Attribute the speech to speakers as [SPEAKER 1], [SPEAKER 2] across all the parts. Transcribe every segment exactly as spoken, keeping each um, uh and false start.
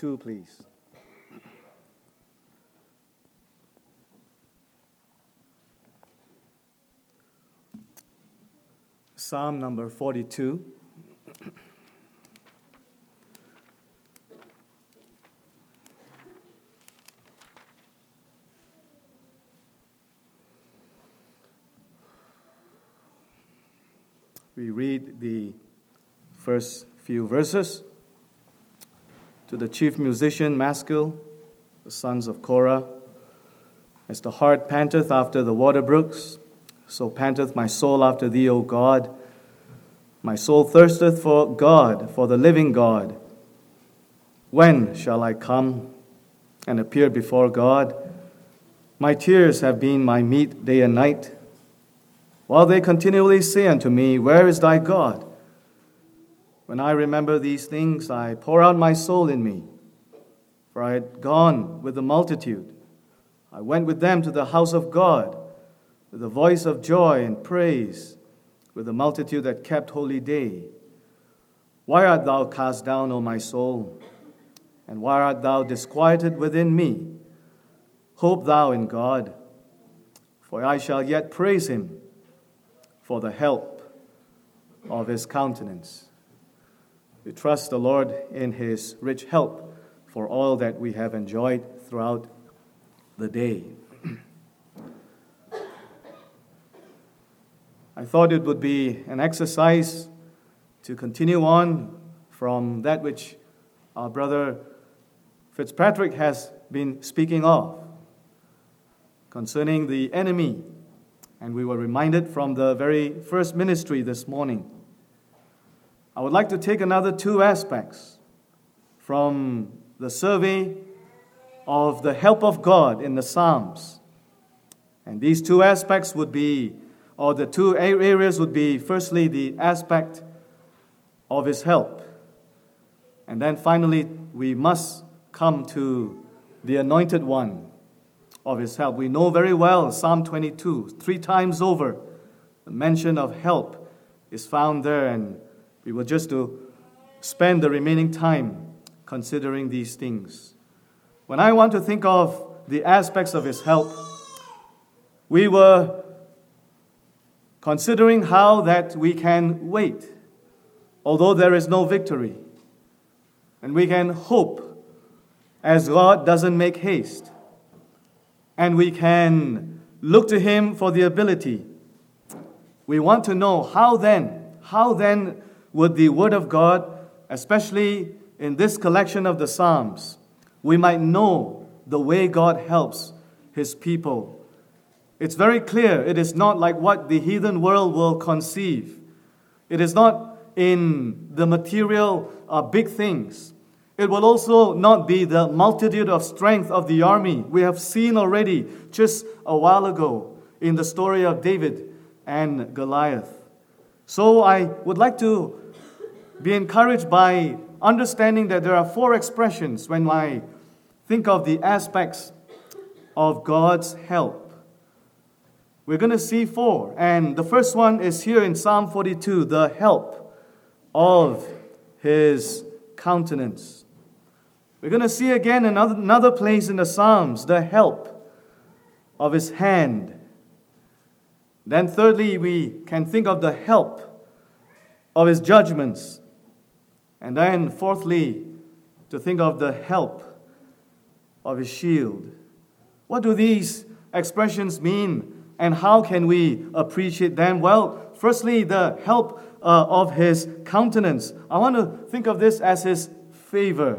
[SPEAKER 1] forty-two, please. Psalm number forty-two. We read the first few verses. To the chief musician, Maskil, the sons of Korah, as the hart panteth after the water brooks, so panteth my soul after thee, O God. My soul thirsteth for God, for the living God. When shall I come and appear before God? My tears have been my meat day and night, while they continually say unto me, Where is thy God? When I remember these things, I pour out my soul in me. For I had gone with the multitude. I went with them to the house of God, with a voice of joy and praise, with the multitude that kept holy day. Why art thou cast down, O my soul? And why art thou disquieted within me? Hope thou in God, for I shall yet praise him for the help of his countenance. We trust the Lord in his rich help for all that we have enjoyed throughout the day. I thought it would be an exercise to continue on from that which our brother Fitzpatrick has been speaking of concerning the enemy. And we were reminded from the very first ministry this morning. I would like to take another two aspects from the survey of the help of God in the Psalms. And these two aspects would be, or the two areas would be, firstly, the aspect of his help. And then finally, we must come to the anointed one of his help. We know very well Psalm twenty-two, three times over, the mention of help is found there, and we will just to spend the remaining time considering these things. When I want to think of the aspects of his help, we were considering how that we can wait, although there is no victory, and we can hope as God doesn't make haste. And we can look to him for the ability. We want to know how then, how then would the Word of God, especially in this collection of the Psalms, we might know the way God helps his people. It's very clear. It is not like what the heathen world will conceive. It is not in the material uh, big things. It will also not be the multitude of strength of the army. We have seen already just a while ago in the story of David and Goliath. So I would like to be encouraged by understanding that there are four expressions when I think of the aspects of God's help. We're going to see four. And the first one is here in Psalm forty-two, the help of his countenance. We're going to see again another, another place in the Psalms, the help of his hand. Then thirdly, we can think of the help of his judgments. And then fourthly, to think of the help of his shield. What do these expressions mean, and how can we appreciate them? Well, firstly, the help uh, of his countenance. I want to think of this as his favor.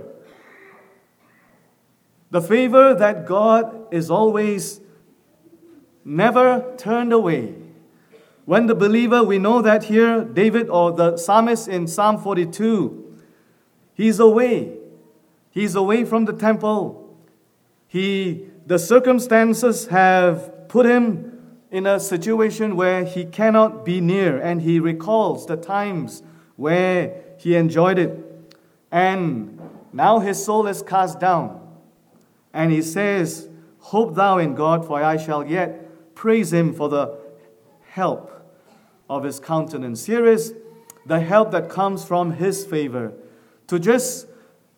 [SPEAKER 1] The favor that God is always never turned away. When the believer, we know that here, David or the psalmist in Psalm forty-two, he's away. He's away from the temple. He, the circumstances have put him in a situation where he cannot be near, and he recalls the times where he enjoyed it. And now his soul is cast down. And he says, Hope thou in God, for I shall yet praise him for the help of his countenance. Here is the help that comes from his favor. To just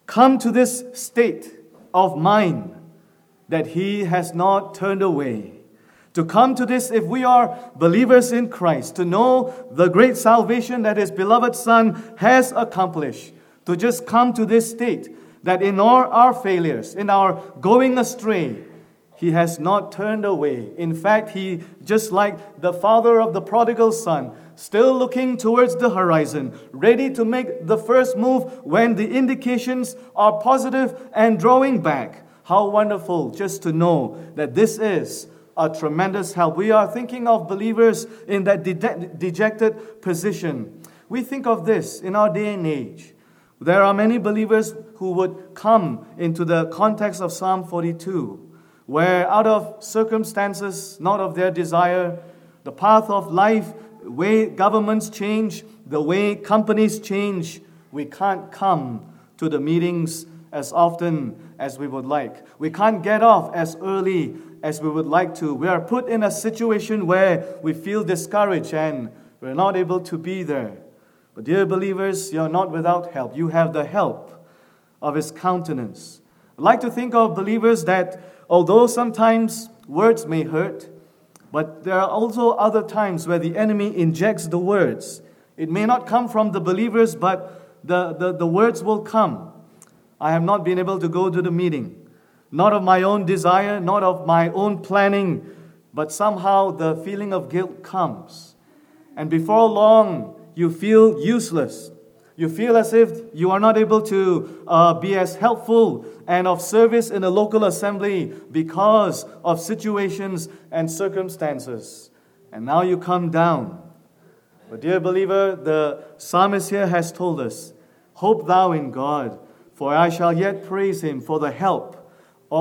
[SPEAKER 1] come to this state of mind that he has not turned away. To come to this, if we are believers in Christ, to know the great salvation that his beloved Son has accomplished, to just come to this state that in all our failures, in our going astray, he has not turned away. In fact, he, just like the father of the prodigal son, still looking towards the horizon, ready to make the first move when the indications are positive and drawing back. How wonderful just to know that this is a tremendous help. We are thinking of believers in that de- dejected position. We think of this in our day and age. There are many believers who would come into the context of Psalm forty-two, where out of circumstances, not of their desire, the path of life, the way governments change, the way companies change, we can't come to the meetings as often as we would like. We can't get off as early as we would like to. We are put in a situation where we feel discouraged and we're not able to be there. But dear believers, you're not without help. You have the help of his countenance. I'd like to think of believers that although sometimes words may hurt, but there are also other times where the enemy injects the words. It may not come from the believers, but the, the, the words will come. I have not been able to go to the meeting, not of my own desire, not of my own planning, but somehow the feeling of guilt comes. And before long, you feel useless. You feel as if you are not able to uh, be as helpful and of service in a local assembly because of situations and circumstances. And now you come down. But dear believer, the psalmist here has told us, hope thou in God, for I shall yet praise him for the help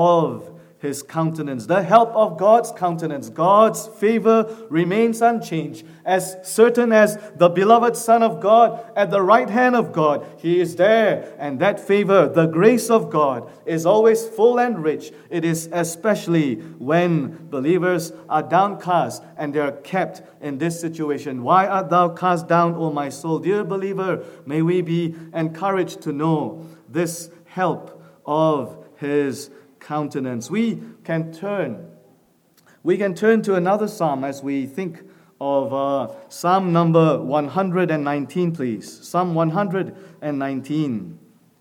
[SPEAKER 1] of his countenance. The help of God's countenance. God's favor remains unchanged. As certain as the beloved Son of God at the right hand of God, he is there. And that favor, the grace of God, is always full and rich. It is especially when believers are downcast and they are kept in this situation. Why art thou cast down, O my soul? Dear believer, may we be encouraged to know this help of his countenance. We can turn. We can turn to another psalm as we think of uh, Psalm number one hundred nineteen, please. Psalm one hundred nineteen.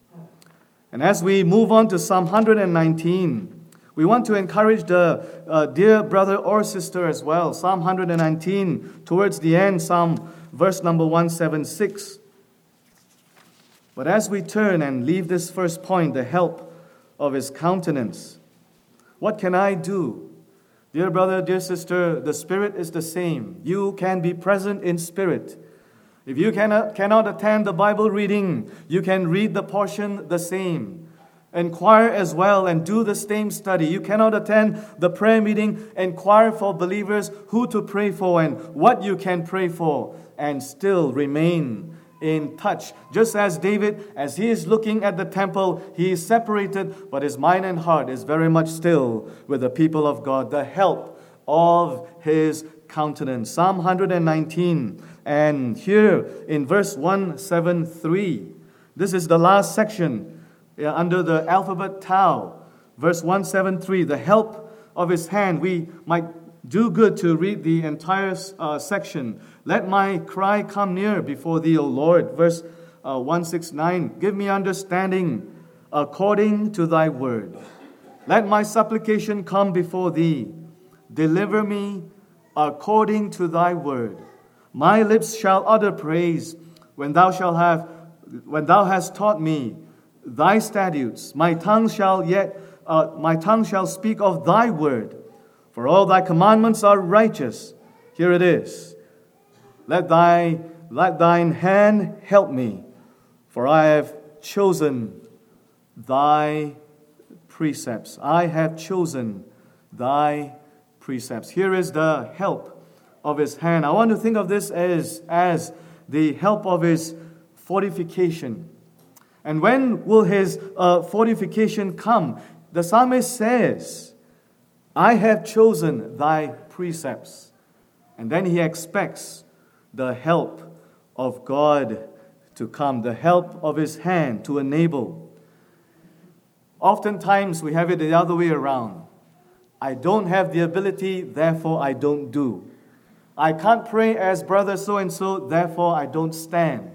[SPEAKER 1] And as we move on to Psalm one hundred nineteen, we want to encourage the uh, dear brother or sister as well. Psalm one hundred nineteen, towards the end, Psalm verse number one seventy-six. But as we turn and leave this first point, the help of his countenance, what can I do? Dear brother, dear sister, the Spirit is the same. You can be present in spirit. If you cannot, cannot attend the Bible reading, you can read the portion the same. Inquire as well and do the same study. You cannot attend the prayer meeting, inquire for believers who to pray for and what you can pray for, and still remain in touch. Just as David, as he is looking at the temple, he is separated, but his mind and heart is very much still with the people of God. The help of his countenance. Psalm one hundred nineteen, and here in verse one seventy-three, this is the last section uh, under the alphabet tau. Verse one seventy-three, the help of his hand. We might do good to read the entire uh, section. Let my cry come near before thee, O Lord. Verse uh, one sixty-nine, give me understanding according to thy word. Let my supplication come before thee. Deliver me according to thy word. My lips shall utter praise when thou shalt have, when thou hast taught me thy statutes. My tongue shall yet, uh, my tongue shall speak of thy word. For all thy commandments are righteous. Here it is. Let thy, let thine hand help me, for I have chosen thy precepts. I have chosen thy precepts. Here is the help of his hand. I want to think of this as, as the help of his fortification. And when will his uh, fortification come? The psalmist says, I have chosen thy precepts. And then he expects the help of God to come, the help of his hand to enable. Oftentimes we have it the other way around. I don't have the ability, therefore I don't do. I can't pray as brother so-and-so, therefore I don't stand.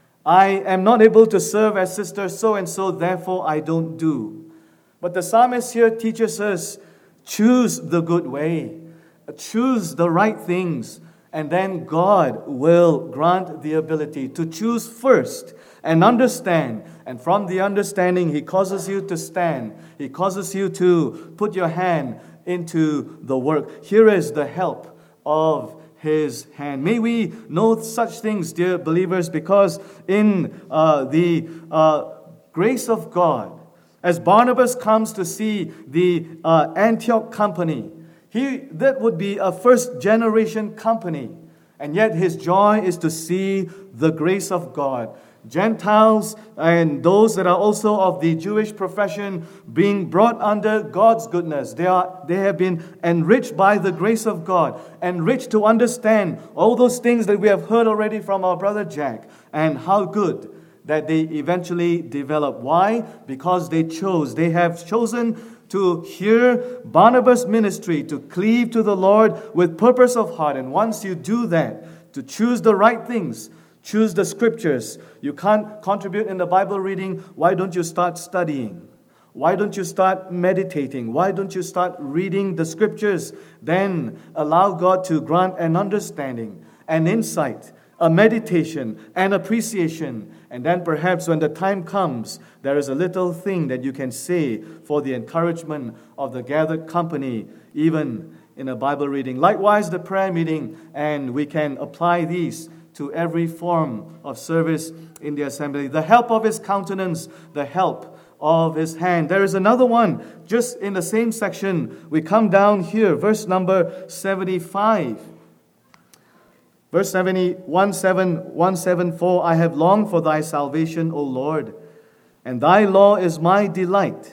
[SPEAKER 1] I am not able to serve as sister so-and-so, therefore I don't do. But the psalmist here teaches us, choose the good way, choose the right things, and then God will grant the ability to choose first and understand. And from the understanding, He causes you to stand. He causes you to put your hand into the work. Here is the help of His hand. May we know such things, dear believers, because in uh, the uh, grace of God, as Barnabas comes to see the uh, Antioch company, he that would be a first generation company, and yet his joy is to see the grace of God. Gentiles and those that are also of the Jewish profession being brought under God's goodness. They are they have been enriched by the grace of God, enriched to understand all those things that we have heard already from our brother Jack, and how good that they eventually develop. Why? Because they chose. They have chosen to hear Barnabas' ministry, to cleave to the Lord with purpose of heart. And once you do that, to choose the right things, choose the scriptures. You can't contribute in the Bible reading. Why don't you start studying? Why don't you start meditating? Why don't you start reading the scriptures? Then allow God to grant an understanding, an insight, a meditation, an appreciation. And then perhaps when the time comes, there is a little thing that you can say for the encouragement of the gathered company, even in a Bible reading. Likewise, the prayer meeting, and we can apply these to every form of service in the assembly. The help of His countenance, the help of His hand. There is another one, just in the same section. We come down here, verse number seventy-five. Verse seventy, one seven, one seven four, I have longed for Thy salvation, O Lord, and Thy law is my delight.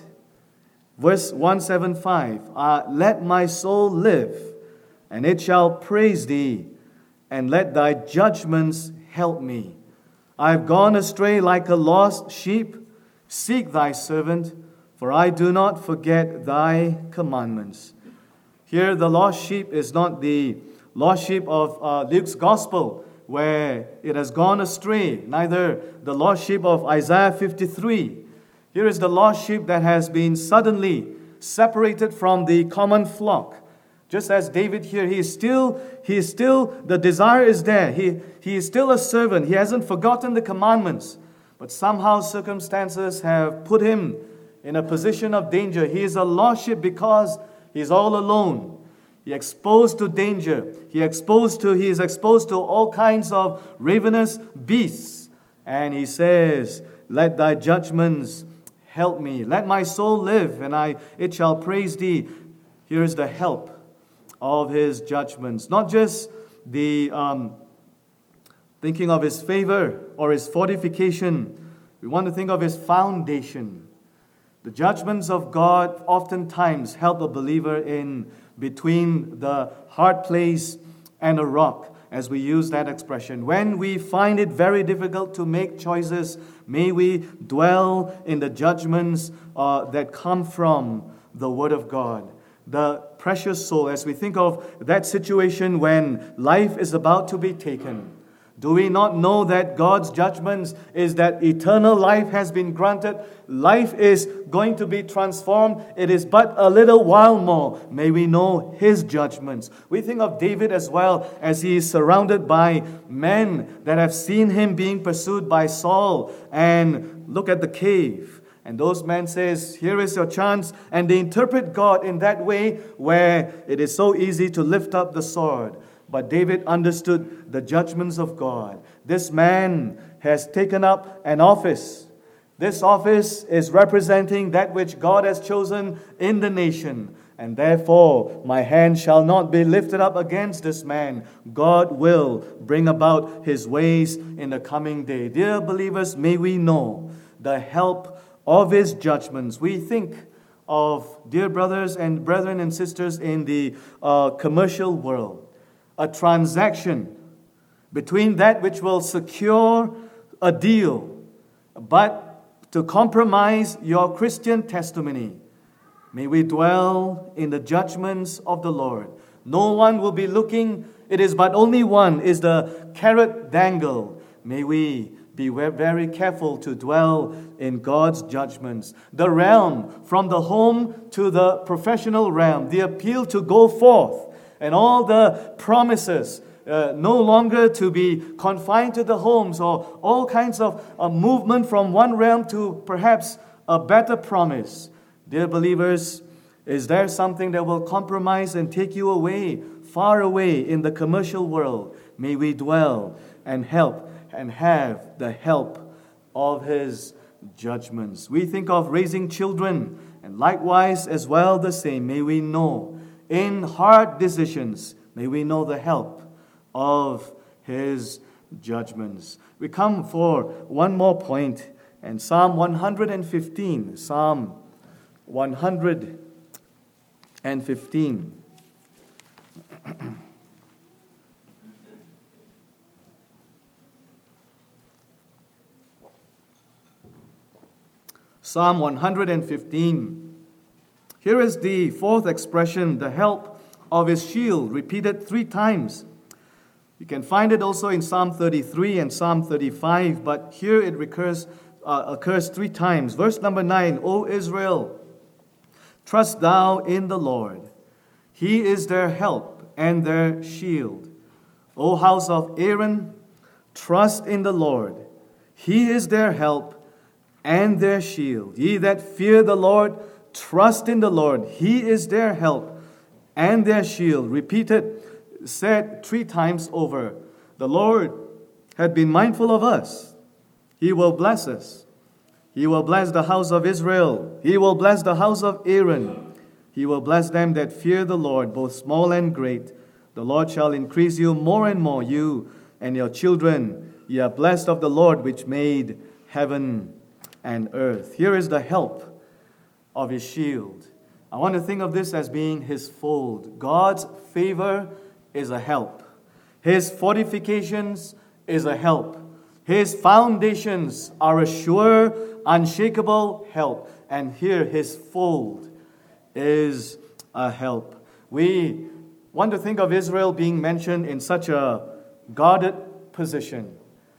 [SPEAKER 1] Verse one seventy-five, uh, let my soul live, and it shall praise Thee, and let Thy judgments help me. I have gone astray like a lost sheep. Seek Thy servant, for I do not forget Thy commandments. Here the lost sheep is not the lost sheep of uh, Luke's gospel, where it has gone astray, neither the lost sheep of Isaiah fifty-three. Here is the lost sheep that has been suddenly separated from the common flock. Just as David here, he is still, he is still, the desire is there. He, he is still a servant. He hasn't forgotten the commandments. But somehow circumstances have put him in a position of danger. He is a lost sheep because he is all alone. He exposed to danger. He exposed to he is exposed to all kinds of ravenous beasts. And he says, let Thy judgments help me. Let my soul live, and I it shall praise Thee. Here is the help of His judgments. Not just the um, thinking of His favor or His fortification. We want to think of His foundation. The judgments of God oftentimes help a believer in between the hard place and a rock, as we use that expression. When we find it very difficult to make choices, may we dwell in the judgments uh, that come from the Word of God. The precious soul, as we think of that situation when life is about to be taken, do we not know that God's judgments is that eternal life has been granted? Life is going to be transformed. It is but a little while more. May we know His judgments. We think of David as well, as he is surrounded by men that have seen him being pursued by Saul. And look at the cave. And those men says, here is your chance. And they interpret God in that way where it is so easy to lift up the sword. But David understood the judgments of God. This man has taken up an office. This office is representing that which God has chosen in the nation. And therefore, my hand shall not be lifted up against this man. God will bring about His ways in the coming day. Dear believers, may we know the help of His judgments. We think of, dear brothers and brethren and sisters in the uh, commercial world, a transaction between that which will secure a deal, but to compromise your Christian testimony. May we dwell in the judgments of the Lord. No one will be looking. It is but only one is the carrot dangle. May we be very careful to dwell in God's judgments. The realm, from the home to the professional realm, the appeal to go forth, and all the promises, uh, no longer to be confined to the homes, or all kinds of uh, movement from one realm to perhaps a better promise. Dear believers, is there something that will compromise and take you away, far away in the commercial world? May we dwell and help and have the help of His judgments. We think of raising children, and likewise as well the same. May we know in hard decisions, may we know the help of His judgments. We come for one more point, and Psalm one hundred fifteen. Psalm one hundred fifteen. Psalm one hundred fifteen. Here is the fourth expression, the help of His shield, repeated three times. You can find it also in Psalm thirty-three and Psalm thirty-five, but here it recurs, uh, occurs three times. Verse number nine, O Israel, trust thou in the Lord. He is their help and their shield. O house of Aaron, trust in the Lord. He is their help and their shield. Ye that fear the Lord, trust in the Lord. He is their help and their shield. Repeated, said three times over. The Lord had been mindful of us. He will bless us. He will bless the house of Israel. He will bless the house of Aaron. He will bless them that fear the Lord, both small and great. The Lord shall increase you more and more, you and your children. Ye are blessed of the Lord, which made heaven and earth. Here is the help of His shield. I want to think of this as being His fold. God's favor is a help. His fortifications is a help. His foundations are a sure, unshakable help. And here His fold is a help. We want to think of Israel being mentioned in such a guarded position.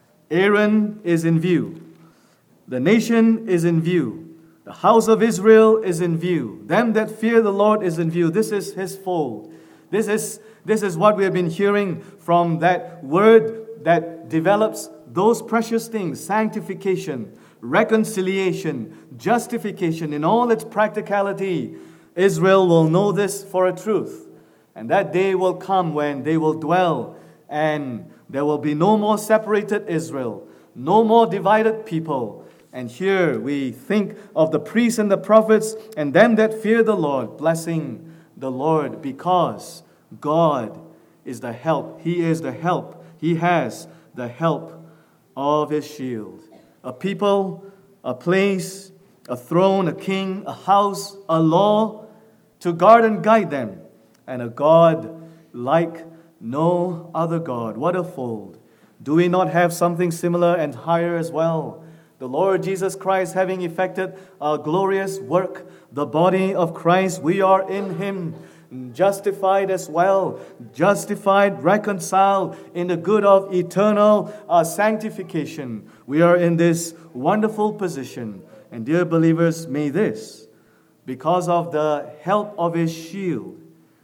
[SPEAKER 1] Aaron is in view. The nation is in view. The house of Israel is in view. Them that fear the Lord is in view. This is His fold. This is, this is what we have been hearing from that word that develops those precious things: sanctification, reconciliation, justification in all its practicality. Israel will know this for a truth. And that day will come when they will dwell, and there will be no more separated Israel, no more divided people. And here we think of the priests and the prophets and them that fear the Lord, blessing the Lord, because God is the help. He is the help. He has the help of His shield. A people, a place, a throne, a king, a house, a law to guard and guide them, and a God like no other God. What a fold. Do we not have something similar and higher as well? The Lord Jesus Christ having effected a glorious work, the body of Christ, we are in Him, justified as well, justified, reconciled in the good of eternal uh, sanctification. We are in this wonderful position. And dear believers, may this, because of the help of His shield,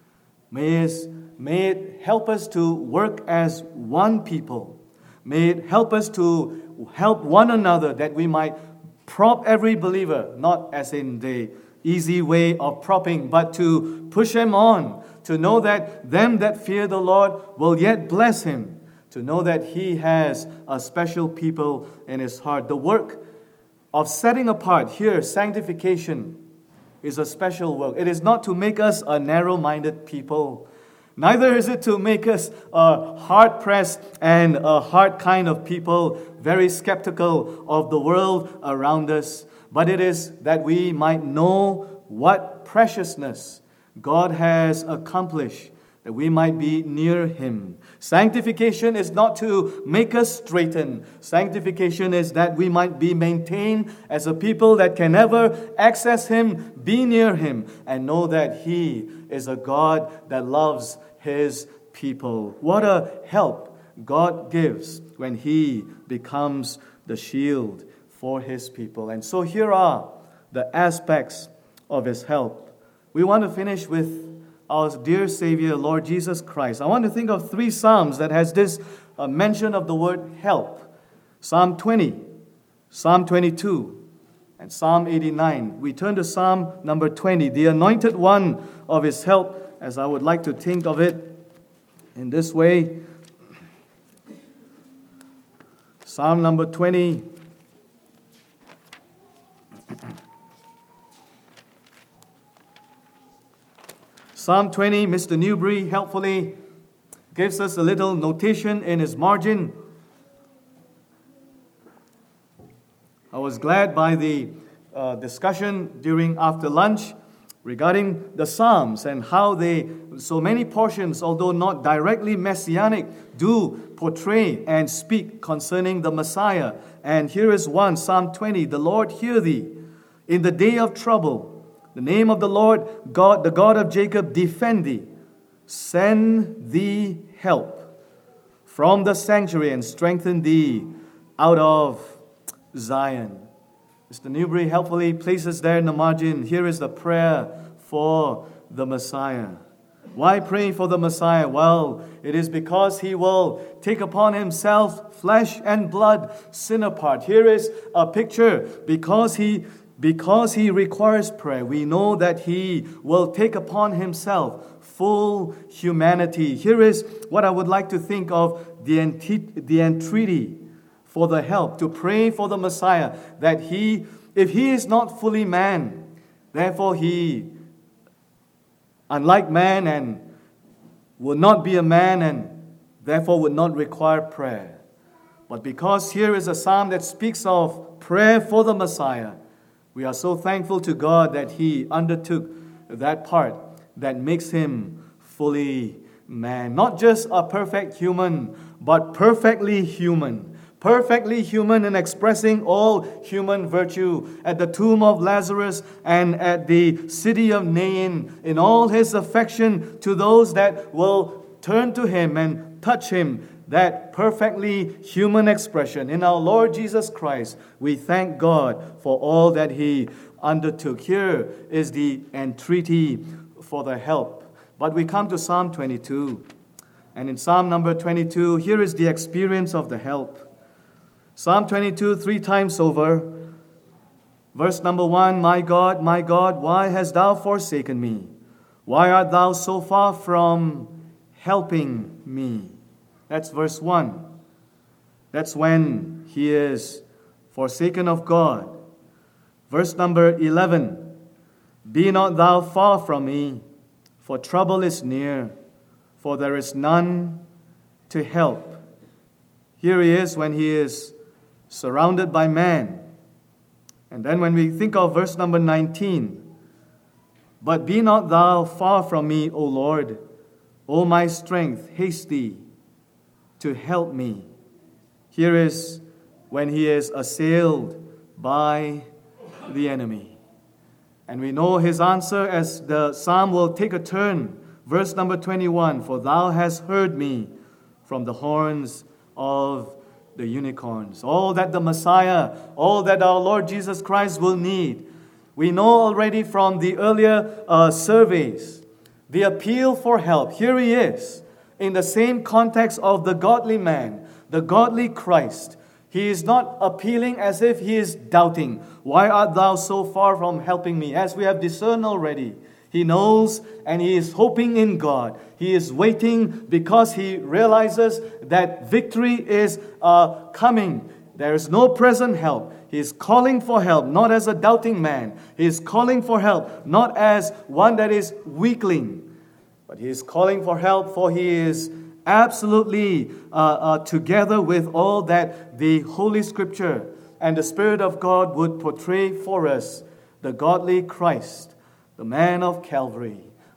[SPEAKER 1] may it, may it help us to work as one people. May it help us to help one another, that we might prop every believer, not as in the easy way of propping, but to push them on, to know that them that fear the Lord will yet bless Him, to know that He has a special people in His heart. The work of setting apart here, sanctification, is a special work. It is not to make us a narrow-minded people. Neither is it to make us a hard-pressed and a hard kind of people, very skeptical of the world around us. But it is that we might know what preciousness God has accomplished that we might be near Him. Sanctification is not to make us straighten. Sanctification is that we might be maintained as a people that can never access Him, be near Him, and know that He is a God that loves His people. What a help God gives when He becomes the shield for His people. And so here are the aspects of His help. We want to finish with our dear Savior, Lord Jesus Christ. I want to think of three Psalms that has this uh, mention of the word help. Psalm twenty, Psalm twenty-two, and Psalm eighty-nine. We turn to Psalm number twenty, the anointed one of His help, as I would like to think of it in this way. Psalm number twenty. Psalm twenty, Mister Newbury helpfully gives us a little notation in his margin. I was glad by the uh, discussion during after lunch regarding the Psalms and how they, so many portions, although not directly messianic, do portray and speak concerning the Messiah. And here is one, Psalm twenty, the Lord hear thee in the day of trouble. The name of the Lord, God, the God of Jacob, defend thee. Send thee help from the sanctuary and strengthen thee out of Zion. Mister Newbury helpfully places there in the margin, here is the prayer for the Messiah. Why pray for the Messiah? Well, it is because He will take upon Himself flesh and blood, sin apart. Here is a picture, because He Because He requires prayer, we know that He will take upon Himself full humanity. Here is what I would like to think of the, ent- the entreaty for the help, to pray for the Messiah, that He, if He is not fully man, therefore He, unlike man, and will not be a man, and therefore would not require prayer. But because here is a psalm that speaks of prayer for the Messiah, we are so thankful to God that He undertook that part that makes Him fully man. Not just a perfect human, but perfectly human. Perfectly human in expressing all human virtue. At the tomb of Lazarus and at the city of Nain, in all His affection to those that will turn to Him and touch Him, that perfectly human expression. In our Lord Jesus Christ, we thank God for all that He undertook. Here is the entreaty for the help. But we come to Psalm twenty-two. And in Psalm number twenty-two, here is the experience of the help. Psalm twenty-two, three times over. Verse number one, My God, my God, why hast thou forsaken me? Why art thou so far from helping me? That's verse one. That's when he is forsaken of God. Verse number eleven. Be not thou far from me, for trouble is near, for there is none to help. Here he is when he is surrounded by man. And then when we think of verse number nineteen. But be not thou far from me, O Lord, O my strength, haste thee to help me. Here is when he is assailed by the enemy. And we know his answer as the psalm will take a turn. Verse number twenty-one, For thou hast heard me from the horns of the unicorns. All that the Messiah, all that our Lord Jesus Christ will need. We know already from the earlier uh, surveys, the appeal for help. Here he is. In the same context of the godly man, the godly Christ. He is not appealing as if he is doubting. Why art thou so far from helping me? As we have discerned already, he knows and he is hoping in God. He is waiting because he realizes that victory is uh, coming. There is no present help. He is calling for help, not as a doubting man. He is calling for help, not as one that is weakling. But he is calling for help, for he is absolutely uh, uh, together with all that the Holy Scripture and the Spirit of God would portray for us. The godly Christ, the man of Calvary.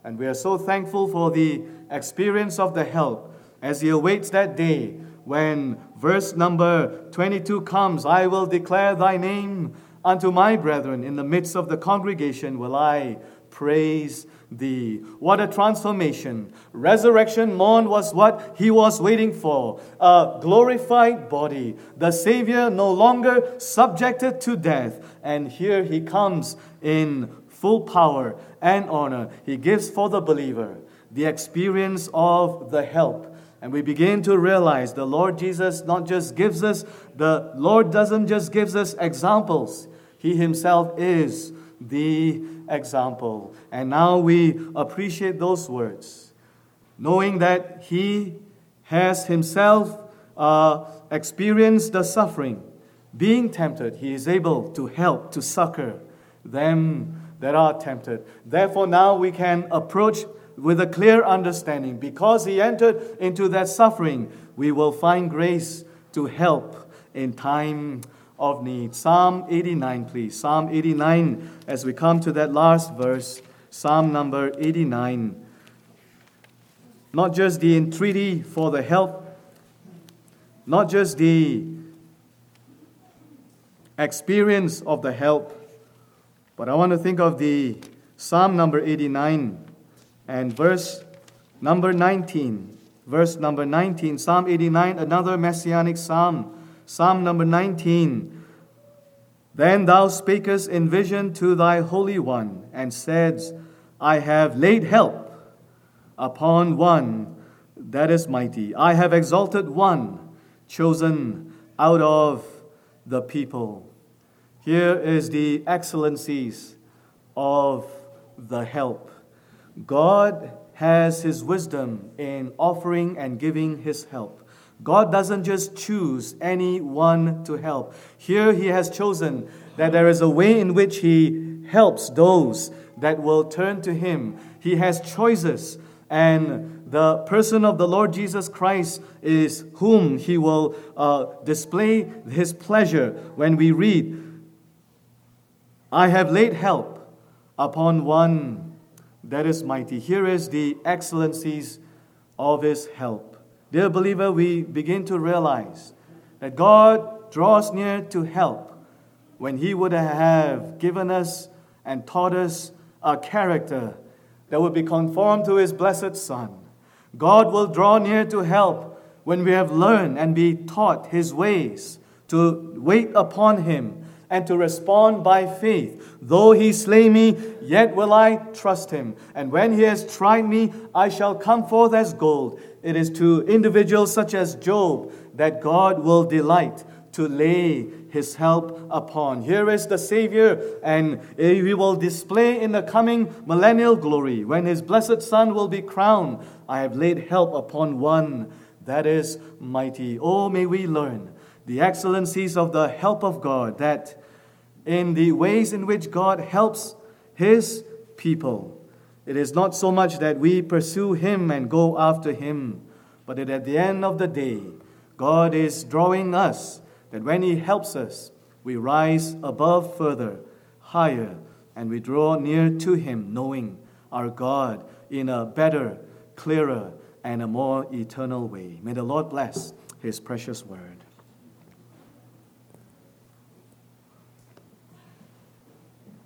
[SPEAKER 1] And we are so thankful for the experience of the help as he awaits that day when verse number twenty-two comes. I will declare thy name unto my brethren. In the midst of the congregation will I praise thee. What a transformation. Resurrection morn was what he was waiting for. A glorified body. The Savior no longer subjected to death. And here he comes in full power and honor. He gives for the believer the experience of the help. And we begin to realize the Lord Jesus not just gives us, the Lord doesn't just gives us examples. He himself is the example. And now we appreciate those words, knowing that he has himself uh, experienced the suffering. Being tempted, he is able to help, to succor them that are tempted. Therefore now we can approach with a clear understanding. Because he entered into that suffering, we will find grace to help in time of need. Psalm eighty-nine, please. Psalm eighty-nine, as we come to that last verse, Psalm number eighty-nine. Not just the entreaty for the help, not just the experience of the help, but I want to think of the Psalm number eighty-nine and verse number nineteen. Verse number nineteen, Psalm eighty-nine, another messianic psalm. Psalm number nineteen. Then thou spakest in vision to thy Holy One, and saidst, I have laid help upon one that is mighty. I have exalted one chosen out of the people. Here is the excellencies of the help. God has his wisdom in offering and giving his help. God doesn't just choose anyone to help. Here he has chosen that there is a way in which he helps those that will turn to him. He has choices, and the person of the Lord Jesus Christ is whom he will uh, display his pleasure when we read, I have laid help upon one that is mighty. Here is the excellencies of his help. Dear believer, we begin to realize that God draws near to help when he would have given us and taught us a character that would be conformed to his blessed Son. God will draw near to help when we have learned and be taught his ways, to wait upon him and to respond by faith. Though he slay me, yet will I trust him. And when he has tried me, I shall come forth as gold. It is to individuals such as Job that God will delight to lay his help upon. Here is the Savior, and he will display in the coming millennial glory, when his blessed Son will be crowned. I have laid help upon one that is mighty. Oh, may we learn the excellencies of the help of God, that in the ways in which God helps his people, it is not so much that we pursue him and go after him, but that at the end of the day, God is drawing us, that when he helps us, we rise above further, higher, and we draw near to him, knowing our God in a better, clearer, and a more eternal way. May the Lord bless his precious word.